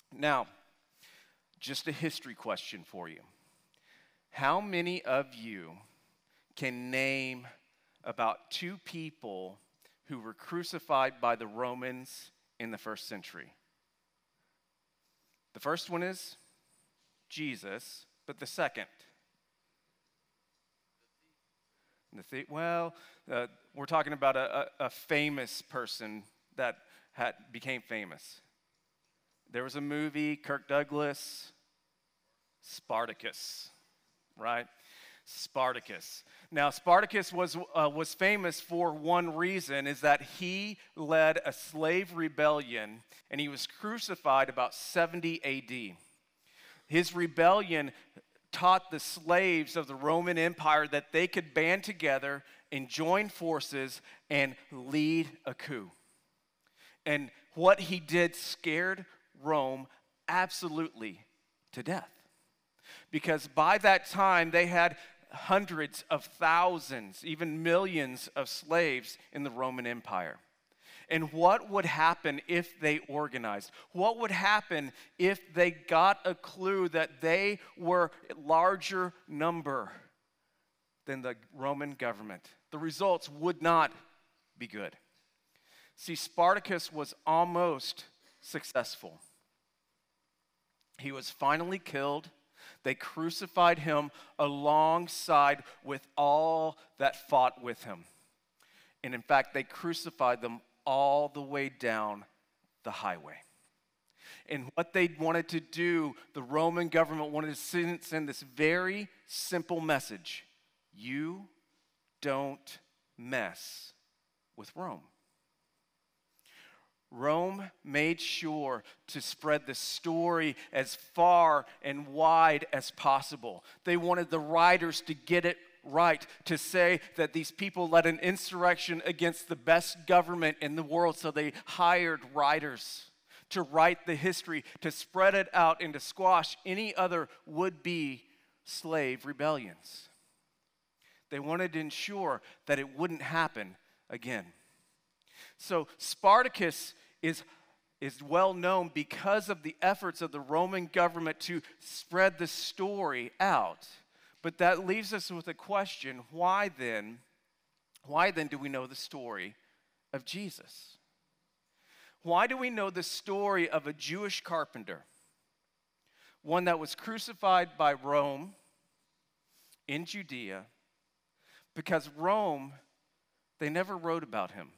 Now, just a history question for you. How many of you can name about two people who were crucified by the Romans in the first century? The first one is Jesus, but the second? We're talking about a famous person that became famous. There was a movie, Kirk Douglas, Spartacus, right? Spartacus. Now, Spartacus was famous for one reason, is that he led a slave rebellion, and he was crucified about 70 AD. His rebellion taught the slaves of the Roman Empire that they could band together and join forces and lead a coup. And what he did scared Rome absolutely to death. Because by that time, they had hundreds of thousands, even millions of slaves in the Roman Empire. And what would happen if they organized? What would happen if they got a clue that they were a larger number than the Roman government? The results would not be good. See, Spartacus was almost successful. He was finally killed. They crucified him alongside with all that fought with him. And in fact, they crucified them all the way down the highway. And what they wanted to do, the Roman government wanted to send this very simple message: you don't mess with Rome. Rome made sure to spread the story as far and wide as possible. They wanted the writers to get it right, to say that these people led an insurrection against the best government in the world, so they hired writers to write the history, to spread it out and to squash any other would-be slave rebellions. They wanted to ensure that it wouldn't happen again. So Spartacus is well known because of the efforts of the Roman government to spread the story out. But that leaves us with a question: why then do we know the story of Jesus? Why do we know the story of a Jewish carpenter, one that was crucified by Rome in Judea? Because Rome, they never wrote about him.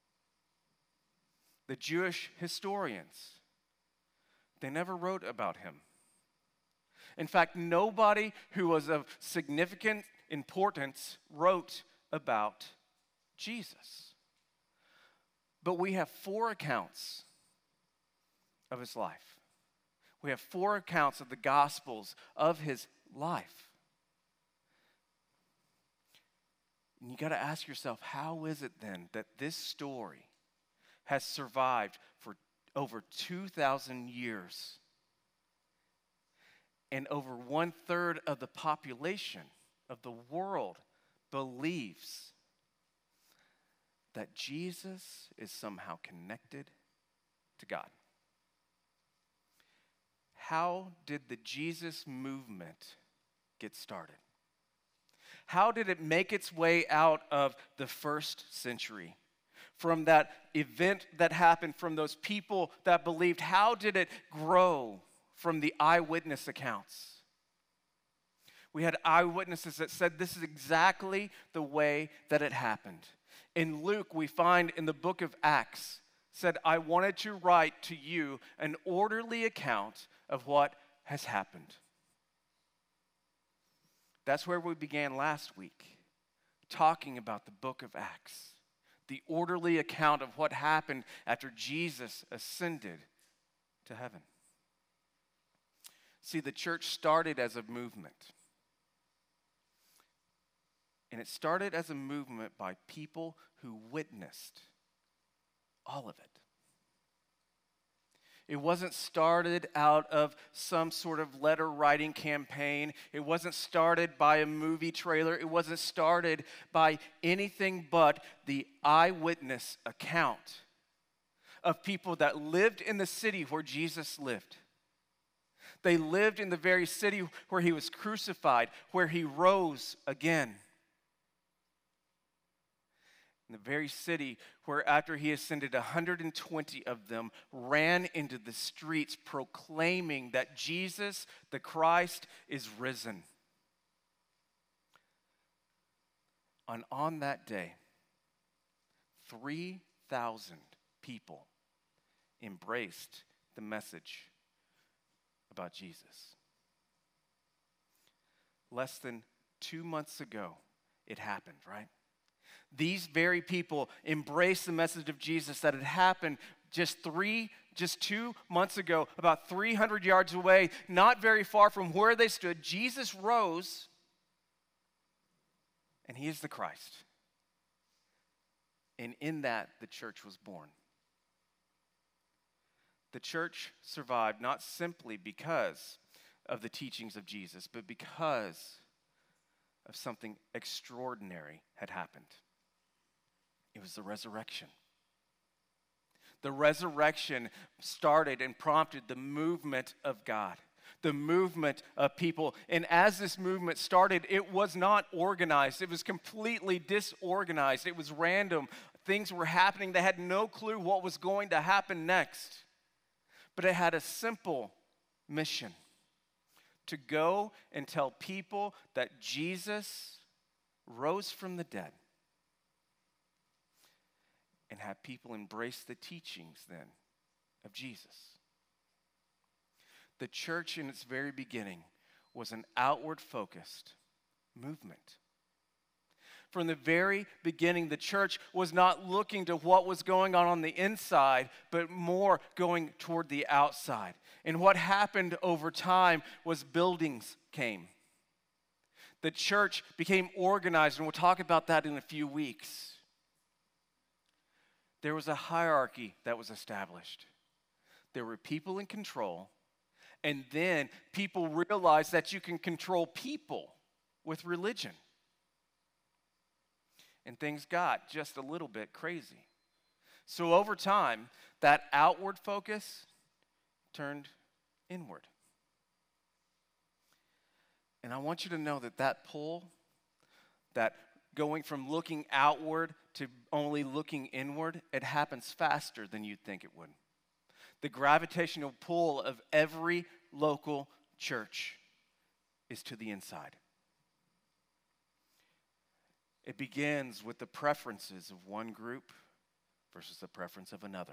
The Jewish historians, they never wrote about him. In fact, nobody who was of significant importance wrote about Jesus. But we have 4 accounts of his life. We have 4 accounts of the Gospels of his life. And you got to ask yourself, how is it then that this story has survived for over 2,000 years? And over 1/3 of the population of the world believes that Jesus is somehow connected to God. How did the Jesus movement get started? How did it make its way out of the first century? From that event that happened, from those people that believed, how did it grow from the eyewitness accounts? We had eyewitnesses that said this is exactly the way that it happened. In Luke, we find in the book of Acts, said, I wanted to write to you an orderly account of what has happened. That's where we began last week, talking about the book of Acts, the orderly account of what happened after Jesus ascended to heaven. See, the church started as a movement. And it started as a movement by people who witnessed all of it. It wasn't started out of some sort of letter writing campaign. It wasn't started by a movie trailer. It wasn't started by anything but the eyewitness account of people that lived in the city where Jesus lived. They lived in the very city where he was crucified, where he rose again. In the very city where, after he ascended, 120 of them ran into the streets proclaiming that Jesus, the Christ, is risen. And on that day, 3,000 people embraced the message about Jesus. Less than 2 months ago, it happened, right? These very people embraced the message of Jesus that had happened just 2 months ago, about 300 yards away, not very far from where they stood. Jesus rose, and he is the Christ. And in that, the church was born. The church survived not simply because of the teachings of Jesus, but because of something extraordinary had happened. It was the resurrection. The resurrection started and prompted the movement of God, the movement of people. And as this movement started, it was not organized. It was completely disorganized. It was random. Things were happening. They had no clue what was going to happen next. But it had a simple mission: to go and tell people that Jesus rose from the dead, and have people embrace the teachings then of Jesus. The church in its very beginning was an outward-focused movement. From the very beginning, the church was not looking to what was going on the inside, but more going toward the outside. And what happened over time was buildings came. The church became organized, and we'll talk about that in a few weeks. There was a hierarchy that was established. There were people in control, and then people realized that you can control people with religion. And things got just a little bit crazy. So over time, that outward focus turned inward. And I want you to know that pull, that going from looking outward to only looking inward, it happens faster than you'd think it would. The gravitational pull of every local church is to the inside. It begins with the preferences of one group versus the preference of another.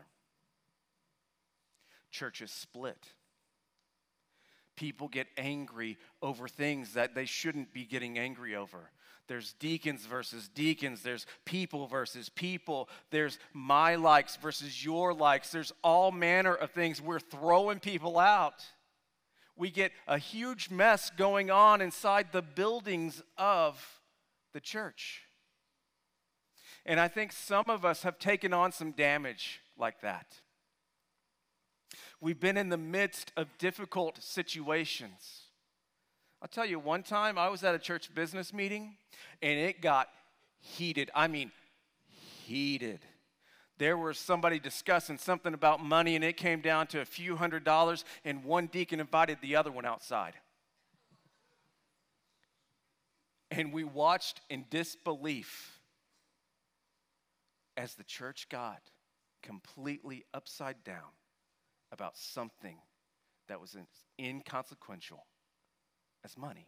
Churches split. People get angry over things that they shouldn't be getting angry over. There's deacons versus deacons. There's people versus people. There's my likes versus your likes. There's all manner of things. We're throwing people out. We get a huge mess going on inside the buildings of the church. And I think some of us have taken on some damage like that. We've been in the midst of difficult situations. I'll tell you, one time I was at a church business meeting and it got heated. I mean, heated. There was somebody discussing something about money and it came down to a few $100s, and one deacon invited the other one outside. And we watched in disbelief as the church got completely upside down about something that was as inconsequential as money.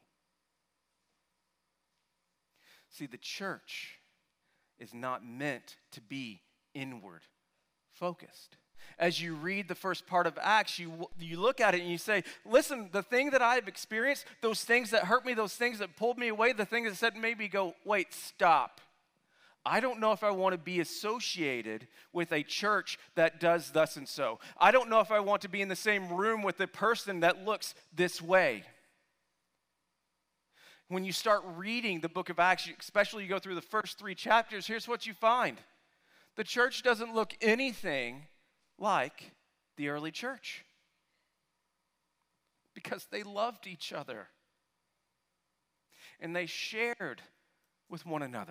See, the church is not meant to be inward focused. As you read the first part of Acts, you look at it and you say, listen, the thing that I've experienced, those things that hurt me, those things that pulled me away, the things that said made me go, wait, stop. I don't know if I want to be associated with a church that does thus and so. I don't know if I want to be in the same room with a person that looks this way. When you start reading the book of Acts, especially you go through the first 3 chapters, here's what you find. The church doesn't look anything like the early church because they loved each other and they shared with one another.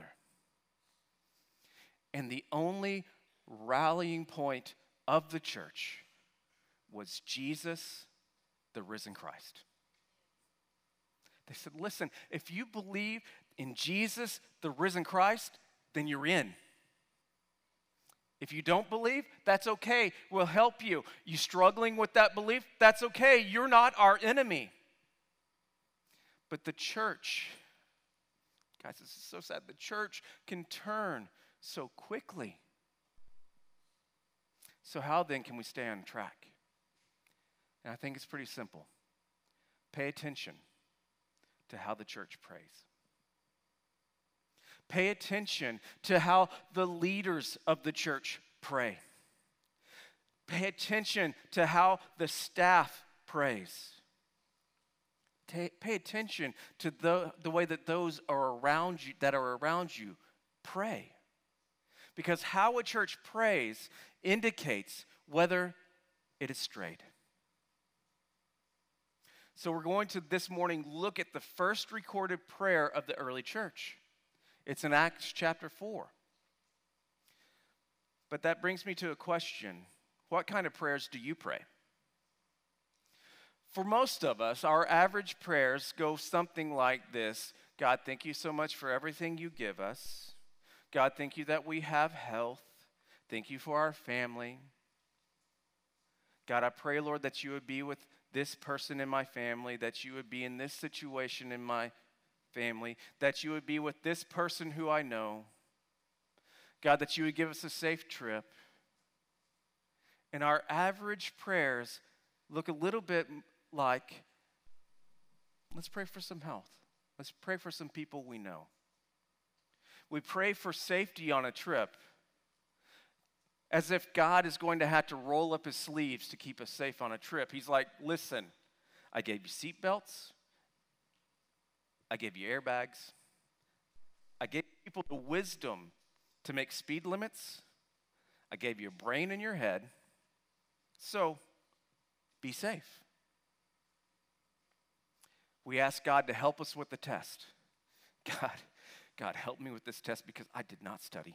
And the only rallying point of the church was Jesus, the risen Christ. They said, listen, if you believe in Jesus, the risen Christ, then you're in. If you don't believe, that's okay. We'll help you. You struggling with that belief? That's okay. You're not our enemy. But the church, guys, this is so sad. The church can turn so quickly. So how then can we stay on track? And I think it's pretty simple. Pay attention to how the church prays. Pay attention to how the leaders of the church pray. Pay attention to how the staff prays. Pay attention to the way that those are around you pray. Because how a church prays indicates whether it is strayed. So we're going to this morning look at the first recorded prayer of the early church. It's in Acts chapter 4. But that brings me to a question. What kind of prayers do you pray? For most of us, our average prayers go something like this. God, thank you so much for everything you give us. God, thank you that we have health. Thank you for our family. God, I pray, Lord, that you would be with this person in my family, that you would be in this situation in my family, that you would be with this person who I know. God, that you would give us a safe trip. And our average prayers look a little bit like, let's pray for some health. Let's pray for some people we know. We pray for safety on a trip as if God is going to have to roll up his sleeves to keep us safe on a trip. He's like, listen, I gave you seatbelts. I gave you airbags. I gave people the wisdom to make speed limits. I gave you a brain in your head. So, be safe. We ask God to help us with the test. God, help me with this test because I did not study.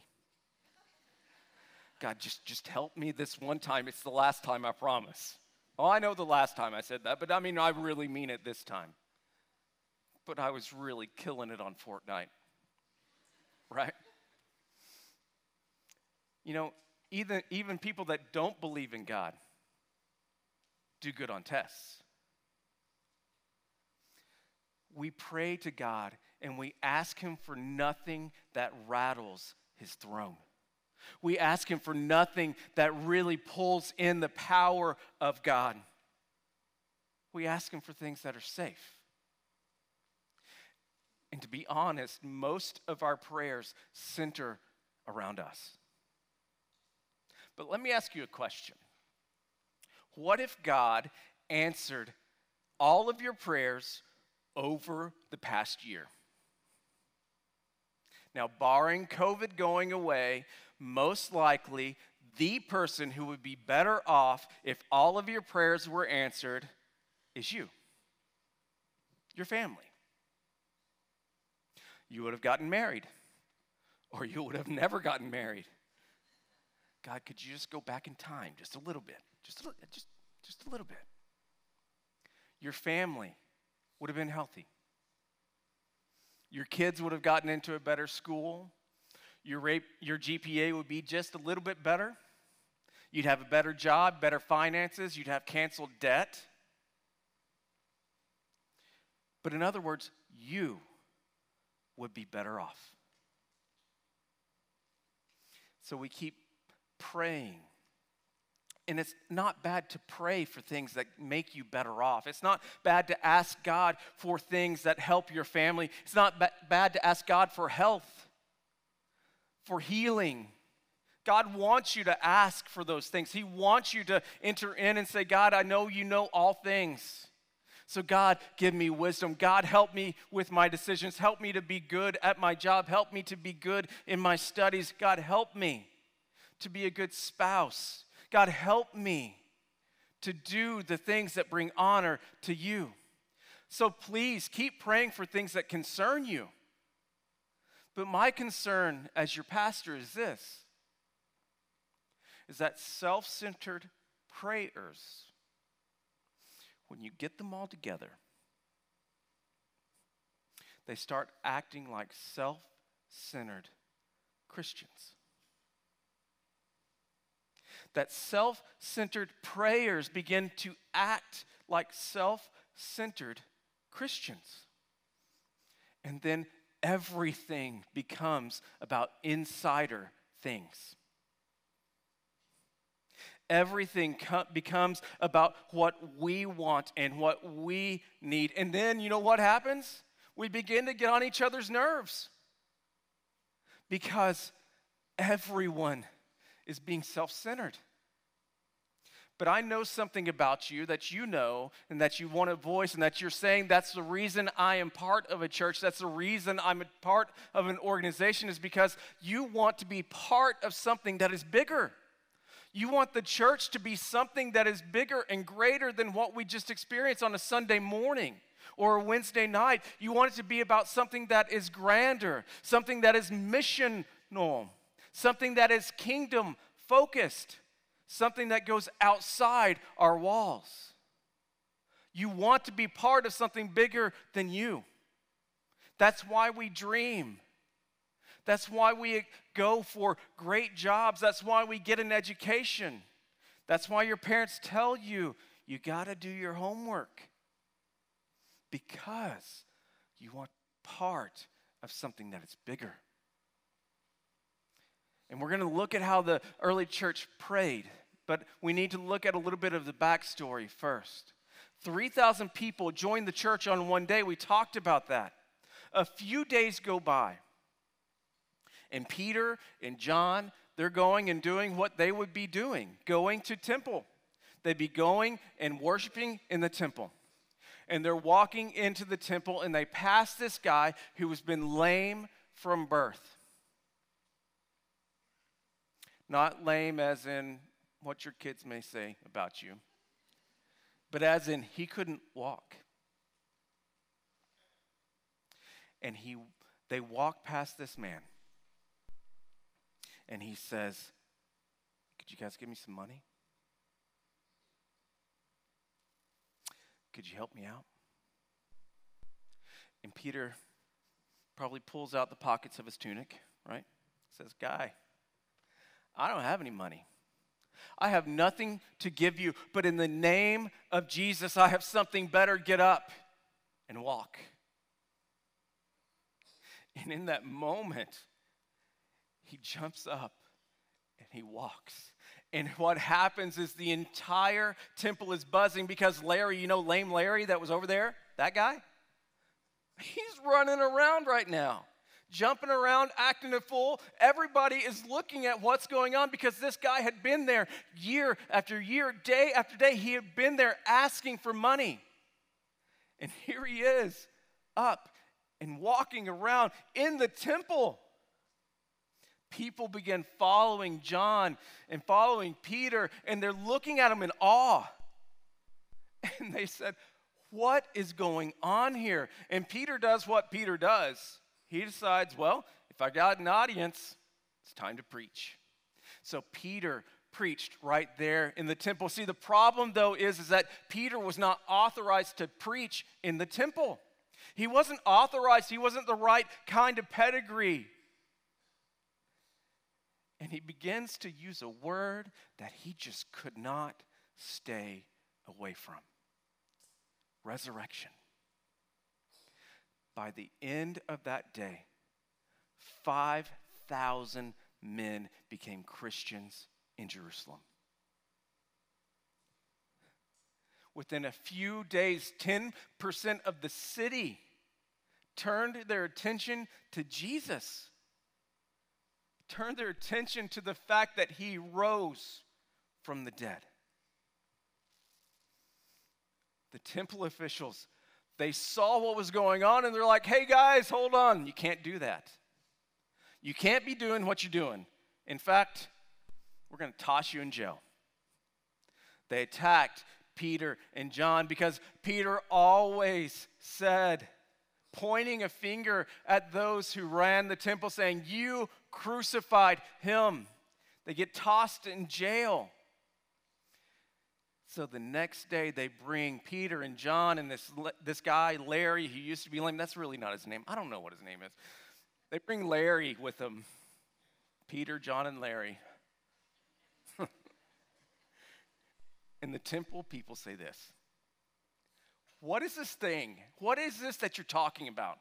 God, just help me this one time. It's the last time, I promise. Oh, I know the last time I said that, but I mean, I really mean it this time. But I was really killing it on Fortnite, right? You know, even people that don't believe in God do good on tests. We pray to God and we ask him for nothing that rattles his throne. We ask him for nothing that really pulls in the power of God. We ask him for things that are safe. And to be honest, most of our prayers center around us. But let me ask you a question. What if God answered all of your prayers over the past year? Now, barring COVID going away, most likely the person who would be better off if all of your prayers were answered is you, your family. You would have gotten married, or you would have never gotten married. God, could you just go back in time just a little bit? Just a little bit. Your family would have been healthy. Your kids would have gotten into a better school. Your GPA would be just a little bit better. You'd have a better job, better finances. You'd have canceled debt. But in other words, you would be better off. So we keep praying. And it's not bad to pray for things that make you better off. It's not bad to ask God for things that help your family. It's not bad to ask God for health, for healing. God wants you to ask for those things. He wants you to enter in and say, God, I know you know all things. So God, give me wisdom. God, help me with my decisions. Help me to be good at my job. Help me to be good in my studies. God, help me to be a good spouse. God, help me to do the things that bring honor to you. So please keep praying for things that concern you. But my concern as your pastor is this, is that self-centered prayers, when when you get them all together, they start acting like self-centered Christians. That self-centered prayers begin to act like self-centered Christians. And then everything becomes about insider things. Everything becomes about what we want and what we need. And then you know what happens? We begin to get on each other's nerves because everyone is being self-centered. But I know something about you that you know and that you want to voice and that you're saying that's the reason I am part of a church, that's the reason I'm a part of an organization, is because you want to be part of something that is bigger. You want the church to be something that is bigger and greater than what we just experienced on a Sunday morning or a Wednesday night. You want it to be about something that is grander, something that is missional, something that is kingdom focused, something that goes outside our walls. You want to be part of something bigger than you. That's why we dream. That's why we go for great jobs. That's why we get an education. That's why your parents tell you, you got to do your homework. Because you want part of something that is bigger. And we're going to look at how the early church prayed, but we need to look at a little bit of the backstory first. 3,000 people joined the church on one day. We talked about that. A few days go by. And Peter and John, they're going and doing what they would be doing, going to temple. They'd be going and worshiping in the temple. And they're walking into the temple, and they pass this guy who has been lame from birth. Not lame as in what your kids may say about you, but as in he couldn't walk. And they walk past this man. And he says, could you guys give me some money? Could you help me out? And Peter probably pulls out the pockets of his tunic, right? Says, guy, I don't have any money. I have nothing to give you, but in the name of Jesus, I have something better. Get up and walk. And in that moment, he jumps up and he walks. And what happens is the entire temple is buzzing because Larry, you know lame Larry that was over there? That guy? He's running around right now, jumping around, acting a fool. Everybody is looking at what's going on because this guy had been there year after year, day after day. He had been there asking for money. And here he is, up and walking around in the temple. People begin following John and following Peter, and they're looking at him in awe. And they said, what is going on here? And Peter does what Peter does. He decides, well, if I got an audience, it's time to preach. So Peter preached right there in the temple. See, the problem, though, is that Peter was not authorized to preach in the temple. He wasn't authorized. He wasn't the right kind of pedigree. And he begins to use a word that he just could not stay away from. Resurrection. By the end of that day, 5,000 men became Christians in Jerusalem. Within a few days, 10% of the city turned their attention to Jesus. Turned their attention to the fact that he rose from the dead. The temple officials, they saw what was going on and they're like, hey guys, hold on. You can't do that. You can't be doing what you're doing. In fact, we're going to toss you in jail. They attacked Peter and John because Peter always said, pointing a finger at those who ran the temple, saying, you crucified him. They get tossed in jail. So the next day they bring Peter and John and this guy, Larry, who used to be lame. That's really not his name. I don't know what his name is. They bring Larry with them. Peter, John, and Larry. In the temple, people say this. What is this thing? What is this that you're talking about?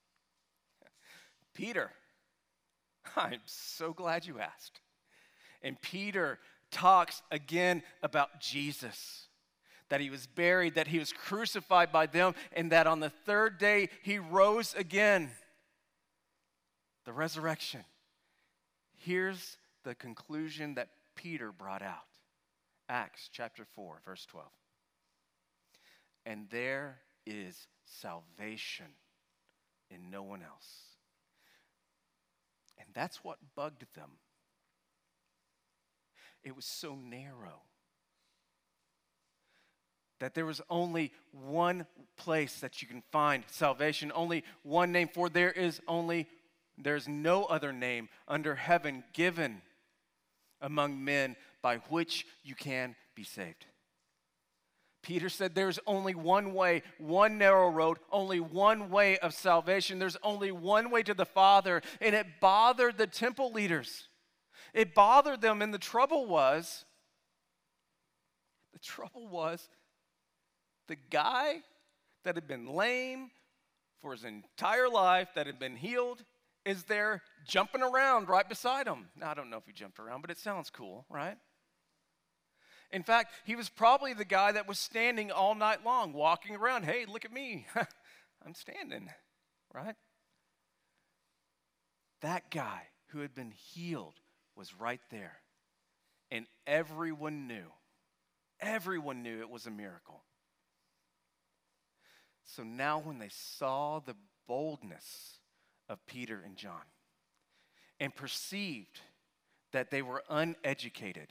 Peter, I'm so glad you asked. And Peter talks again about Jesus, that he was buried, that he was crucified by them, and that on the third day he rose again. The resurrection. Here's the conclusion that Peter brought out. Acts chapter 4, verse 12. And there is salvation in no one else. And that's what bugged them. It was so narrow that there was only one place that you can find salvation, only one name, for there's no other name under heaven given among men by which you can be saved. Peter said there's only one way, one narrow road, only one way of salvation. There's only one way to the Father, and it bothered the temple leaders. It bothered them, and the trouble was the guy that had been lame for his entire life, that had been healed, is there jumping around right beside him. Now, I don't know if he jumped around, but it sounds cool, right? In fact, he was probably the guy that was standing all night long, walking around. Hey, look at me. I'm standing, right? That guy who had been healed was right there. And everyone knew it was a miracle. So now when they saw the boldness of Peter and John and perceived that they were uneducated,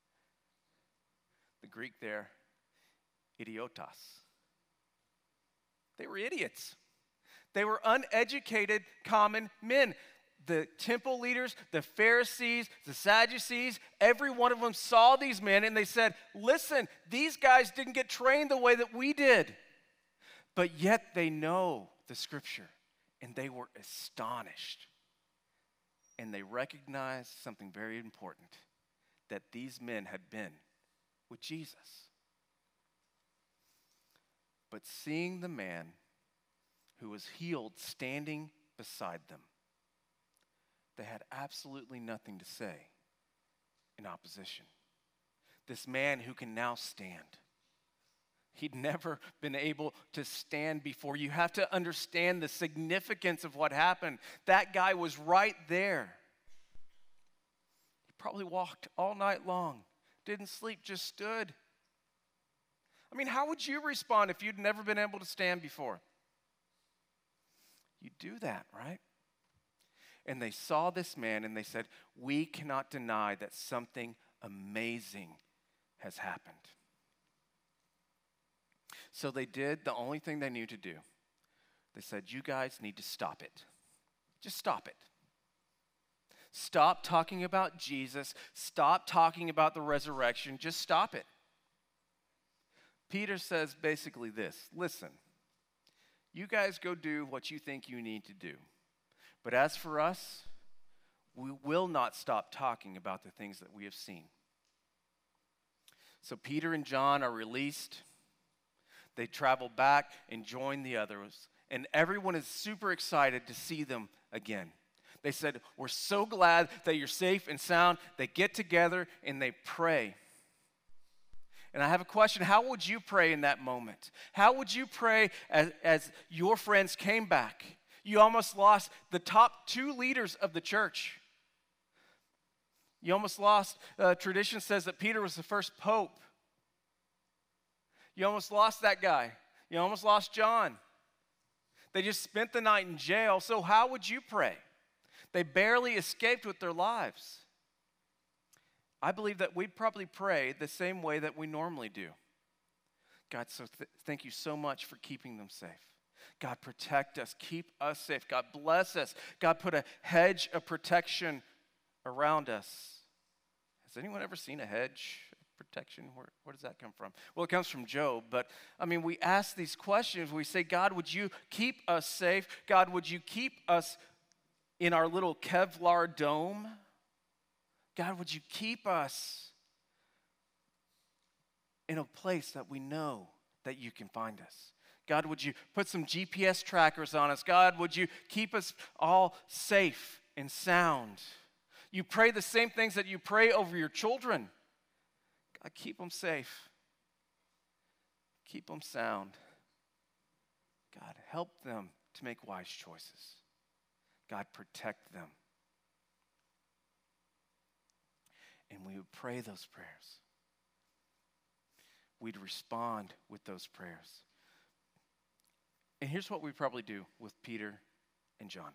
the Greek there, idiotos. They were idiots. They were uneducated common men. The temple leaders, the Pharisees, the Sadducees, every one of them saw these men and they said, listen, these guys didn't get trained the way that we did. But yet they know the scripture and they were astonished. And they recognized something very important, that these men had been with Jesus. But seeing the man who was healed standing beside them, they had absolutely nothing to say in opposition. This man who can now stand. He'd never been able to stand before. You have to understand the significance of what happened. That guy was right there. He probably walked all night long. Didn't sleep, just stood. I mean, how would you respond if you'd never been able to stand before? You do that, right? And they saw this man and they said, we cannot deny that something amazing has happened. So they did the only thing they knew to do. They said, you guys need to stop it. Just stop it. Stop talking about Jesus. Stop talking about the resurrection. Just stop it. Peter says basically this. Listen, you guys go do what you think you need to do. But as for us, we will not stop talking about the things that we have seen. So Peter and John are released. They travel back and join the others. And everyone is super excited to see them again. They said, we're so glad that you're safe and sound. They get together and they pray. And I have a question. How would you pray in that moment? How would you pray as your friends came back? You almost lost the top 2 leaders of the church. You almost lost, tradition says that Peter was the first pope. You almost lost that guy. You almost lost John. They just spent the night in jail. So how would you pray? They barely escaped with their lives. I believe that we'd probably pray the same way that we normally do. God, so thank you so much for keeping them safe. God, protect us. Keep us safe. God, bless us. God, put a hedge of protection around us. Has anyone ever seen a hedge protection, where does that come from? Well, it comes from Job, but I mean, we ask these questions. We say, God, would you keep us safe? God, would you keep us in our little Kevlar dome? God, would you keep us in a place that we know that you can find us? God, would you put some GPS trackers on us? God, would you keep us all safe and sound? You pray the same things that you pray over your children. God, keep them safe. Keep them sound. God, help them to make wise choices. God, protect them. And we would pray those prayers. We'd respond with those prayers. And here's what we'd probably do with Peter and John.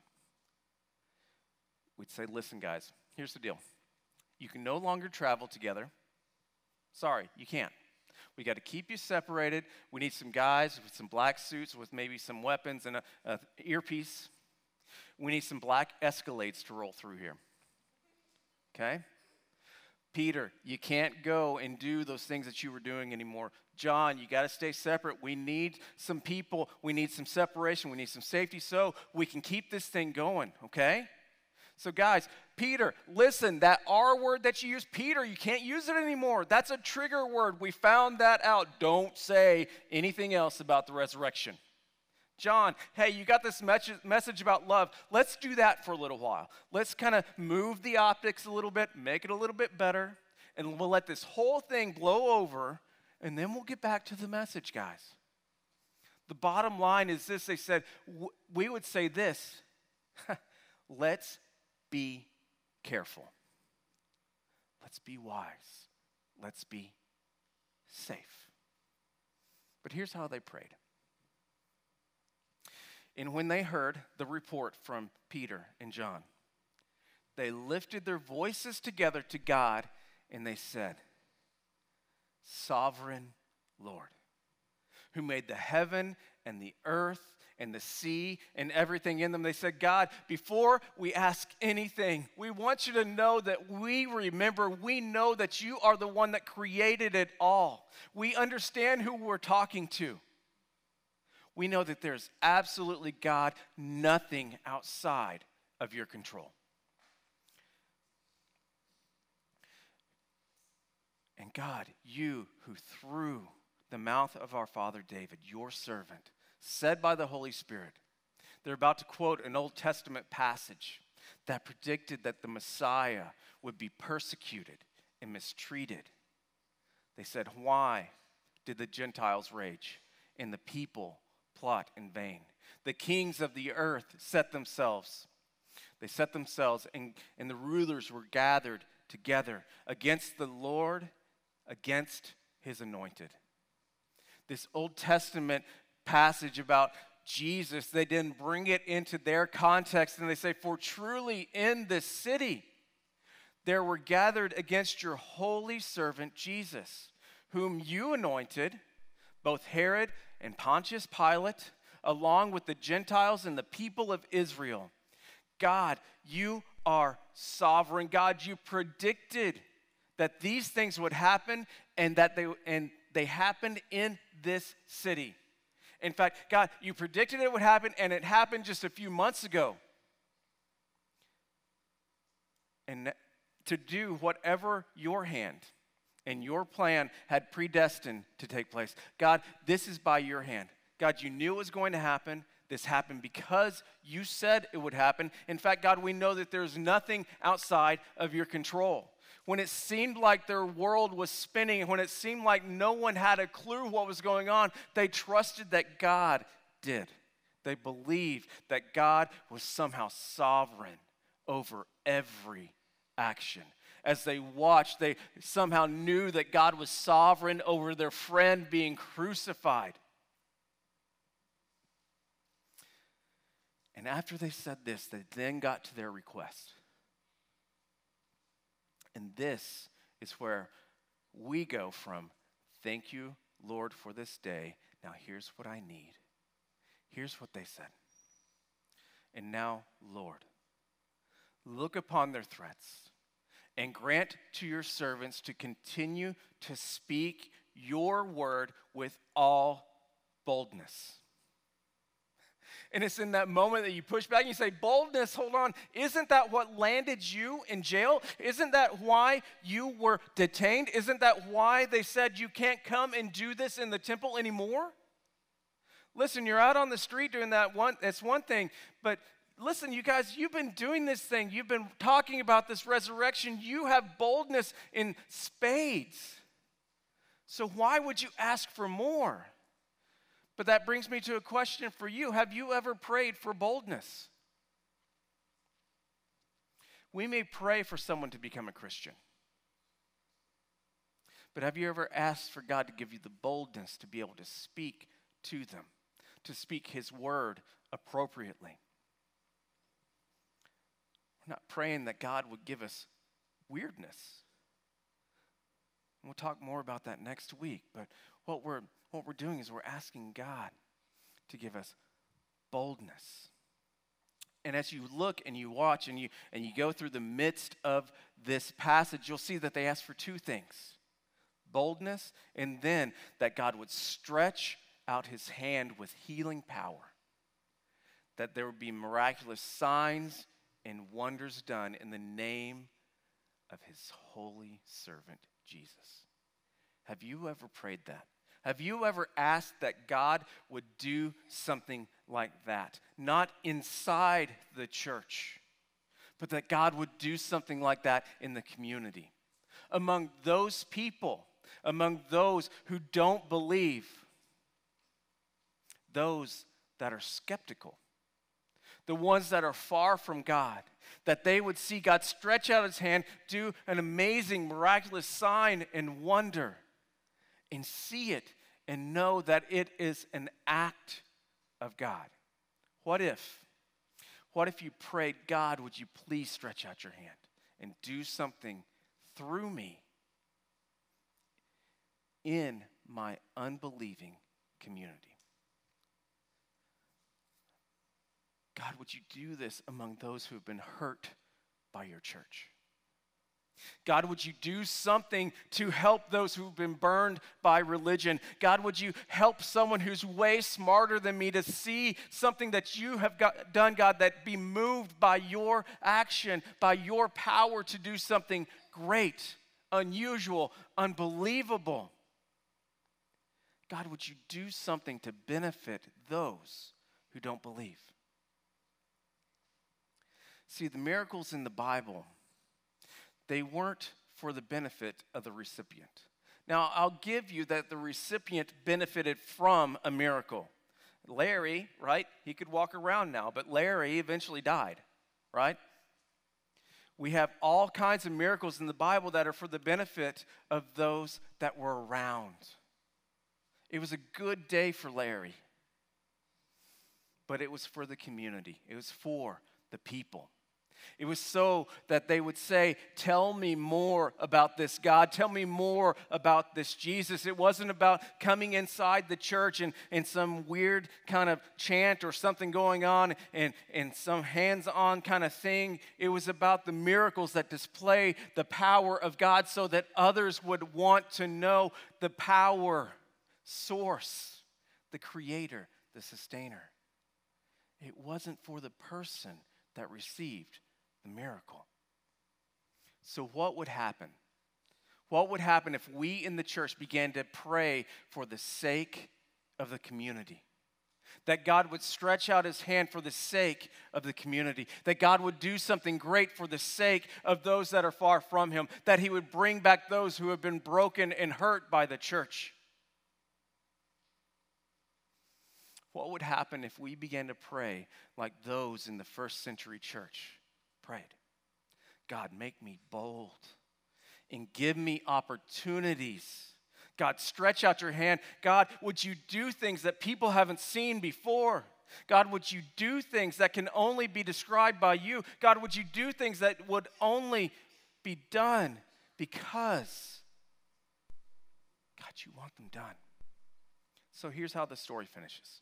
We'd say, listen, guys, here's the deal. You can no longer travel together. Sorry, you can't. We got to keep you separated. We need some guys with some black suits with maybe some weapons and a earpiece. We need some black Escalades to roll through here. Okay? Peter, you can't go and do those things that you were doing anymore. John, you got to stay separate. We need some people. We need some separation. We need some safety so we can keep this thing going, okay? So guys, Peter, listen, that R word that you use, Peter, you can't use it anymore. That's a trigger word. We found that out. Don't say anything else about the resurrection. John, hey, you got this message about love. Let's do that for a little while. Let's kind of move the optics a little bit, make it a little bit better, and we'll let this whole thing blow over, and then we'll get back to the message, guys. The bottom line is this. They said, we would say this, let's be careful. Let's be wise. Let's be safe. But here's how they prayed. And when they heard the report from Peter and John, they lifted their voices together to God and they said, Sovereign Lord, who made the heaven and the earth and the sea and everything in them. They said, God, before we ask anything, we want you to know that we know that you are the one that created it all. We understand who we're talking to. We know that there's absolutely, God, nothing outside of your control. And God, you who through the mouth of our father David, your servant, said by the Holy Spirit, they're about to quote an Old Testament passage that predicted that the Messiah would be persecuted and mistreated. They said, why did the Gentiles rage and the people plot in vain? The kings of the earth set themselves. They set themselves and the rulers were gathered together against the Lord, against his anointed. This Old Testament passage about Jesus, they didn't bring it into their context, and they say, for truly in this city there were gathered against your holy servant Jesus, whom you anointed, both Herod and Pontius Pilate, along with the Gentiles and the people of Israel. God, you are sovereign. God, you predicted that these things would happen and that they happened in this city. In fact, God, you predicted it would happen, and it happened just a few months ago. And to do whatever your hand and your plan had predestined to take place. God, this is by your hand. God, you knew it was going to happen. This happened because you said it would happen. In fact, God, we know that there's nothing outside of your control. When it seemed like their world was spinning, when it seemed like no one had a clue what was going on, they trusted that God did. They believed that God was somehow sovereign over every action. As they watched, they somehow knew that God was sovereign over their friend being crucified. And after they said this, they then got to their request. And this is where we go from, thank you, Lord, for this day. Now here's what I need. Here's what they said. And now, Lord, look upon their threats and grant to your servants to continue to speak your word with all boldness. And it's in that moment that you push back and you say, boldness, hold on, isn't that what landed you in jail? Isn't that why you were detained? Isn't that why they said you can't come and do this in the temple anymore? Listen, you're out on the street doing that's one thing, but listen, you guys, you've been doing this thing. You've been talking about this resurrection. You have boldness in spades. So why would you ask for more? But that brings me to a question for you. Have you ever prayed for boldness? We may pray for someone to become a Christian. But have you ever asked for God to give you the boldness to be able to speak to them, to speak His word appropriately? We're not praying that God would give us weirdness. And we'll talk more about that next week. But what we're doing is we're asking God to give us boldness. And as you look and you watch and you go through the midst of this passage, you'll see that they ask for two things: boldness, and then that God would stretch out His hand with healing power, that there would be miraculous signs and wonders done in the name of His holy servant Jesus. Have you ever prayed that? Have you ever asked that God would do something like that? Not inside the church, but that God would do something like that in the community. Among those people, among those who don't believe, those that are skeptical, the ones that are far from God, that they would see God stretch out His hand, do an amazing, miraculous sign and wonder, and see it and know that it is an act of God. What if you prayed, God, would you please stretch out your hand and do something through me in my unbelieving community? God, would you do this among those who have been hurt by your church? God, would you do something to help those who've been burned by religion? God, would you help someone who's way smarter than me to see something that you have done, God, that be moved by your action, by your power to do something great, unusual, unbelievable? God, would you do something to benefit those who don't believe? See, the miracles in the Bible, they weren't for the benefit of the recipient. Now, I'll give you that the recipient benefited from a miracle. Larry, right, he could walk around now, but Larry eventually died, right? We have all kinds of miracles in the Bible that are for the benefit of those that were around. It was a good day for Larry, but it was for the community. It was for the people. It was so that they would say, tell me more about this God. Tell me more about this Jesus. It wasn't about coming inside the church and some weird kind of chant or something going on and some hands-on kind of thing. It was about the miracles that display the power of God so that others would want to know the power source, the creator, the sustainer. It wasn't for the person that received the miracle. So what would happen? What would happen if we in the church began to pray for the sake of the community? That God would stretch out His hand for the sake of the community. That God would do something great for the sake of those that are far from Him. That He would bring back those who have been broken and hurt by the church. What would happen if we began to pray like those in the first century church prayed? God, make me bold and give me opportunities. God, stretch out your hand. God, would you do things that people haven't seen before? God, would you do things that can only be described by you? God, would you do things that would only be done because, God, you want them done. So here's how the story finishes.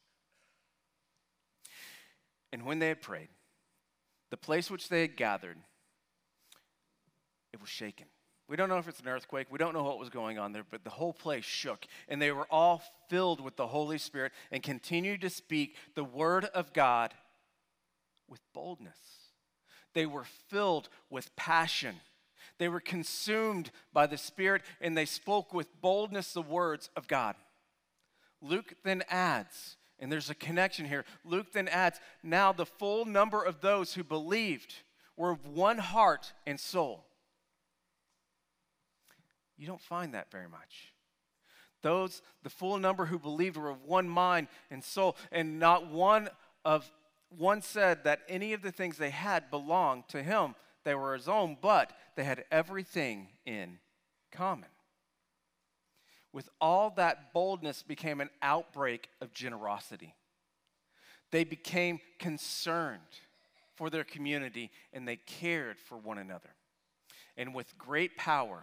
And when they had prayed, the place which they had gathered it was shaken. We don't know if it's an earthquake. We don't know what was going on there, but the whole place shook. And they were all filled with the Holy Spirit and continued to speak the word of God with boldness. They were filled with passion. They were consumed by the Spirit, and they spoke with boldness the words of God. Luke then adds, and there's a connection here. Luke then adds, now the full number of those who believed were of one heart and soul. You don't find that very much. The full number who believed were of one mind and soul, and not one said that any of the things they had belonged to him. They were his own, but they had everything in common. With all that boldness became an outbreak of generosity. They became concerned for their community, and they cared for one another. And with great power,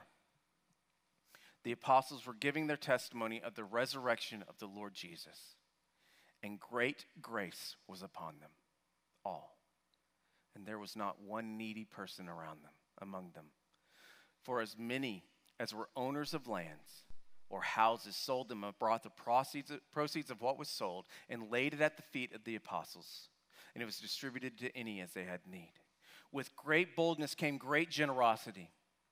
the apostles were giving their testimony of the resurrection of the Lord Jesus. And great grace was upon them all. And there was not one needy person among them. For as many as were owners of lands or houses sold them and brought the proceeds of what was sold and laid it at the feet of the apostles. And it was distributed to any as they had need. With great boldness came great generosity.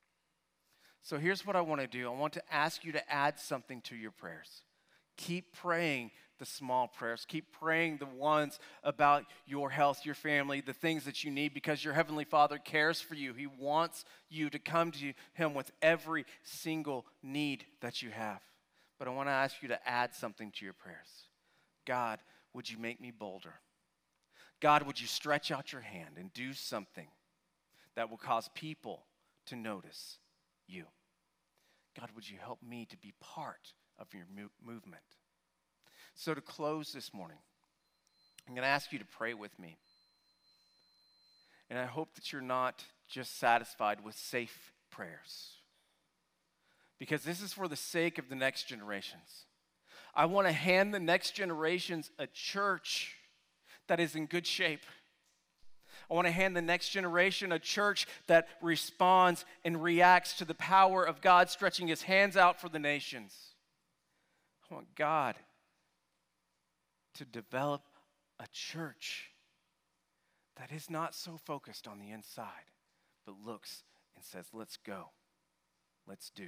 So here's what I want to do. I want to ask you to add something to your prayers. Keep praying the small prayers. Keep praying the ones about your health, your family, the things that you need, because your Heavenly Father cares for you. He wants you to come to Him with every single need that you have. But I want to ask you to add something to your prayers. God, would you make me bolder? God, would you stretch out your hand and do something that will cause people to notice you? God, would you help me to be part of your movement? So to close this morning, I'm going to ask you to pray with me. And I hope that you're not just satisfied with safe prayers, because this is for the sake of the next generations. I want to hand the next generations a church that is in good shape. I want to hand the next generation a church that responds and reacts to the power of God stretching His hands out for the nations. I want God to develop a church that is not so focused on the inside, but looks and says, let's go, let's do.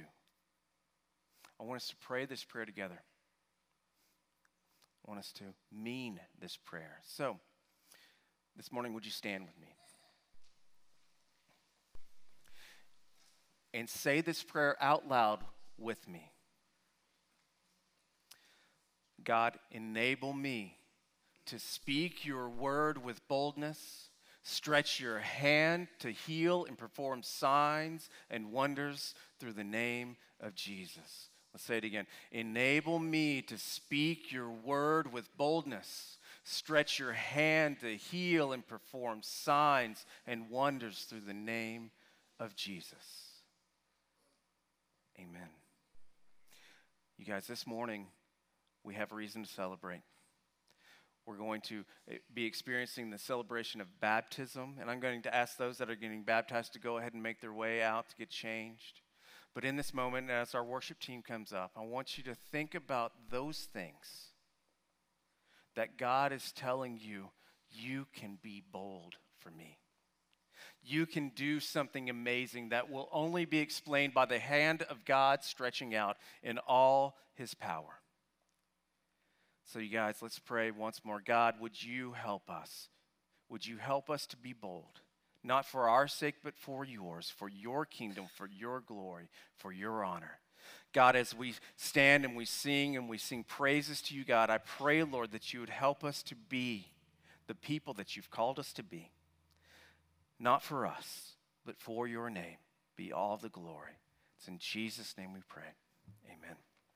I want us to pray this prayer together. I want us to mean this prayer. So, this morning, would you stand with me? And say this prayer out loud with me. God, enable me to speak your word with boldness. Stretch your hand to heal and perform signs and wonders through the name of Jesus. Let's say it again. Enable me to speak your word with boldness. Stretch your hand to heal and perform signs and wonders through the name of Jesus. Amen. You guys, this morning, we have reason to celebrate. We're going to be experiencing the celebration of baptism, and I'm going to ask those that are getting baptized to go ahead and make their way out to get changed. But in this moment, as our worship team comes up, I want you to think about those things that God is telling you, you can be bold for me. You can do something amazing that will only be explained by the hand of God stretching out in all His power. So you guys, let's pray once more. God, would you help us? Would you help us to be bold? Not for our sake, but for yours, for your kingdom, for your glory, for your honor. God, as we stand and we sing praises to you, God, I pray, Lord, that you would help us to be the people that you've called us to be. Not for us, but for your name. Be all the glory. It's in Jesus' name we pray. Amen.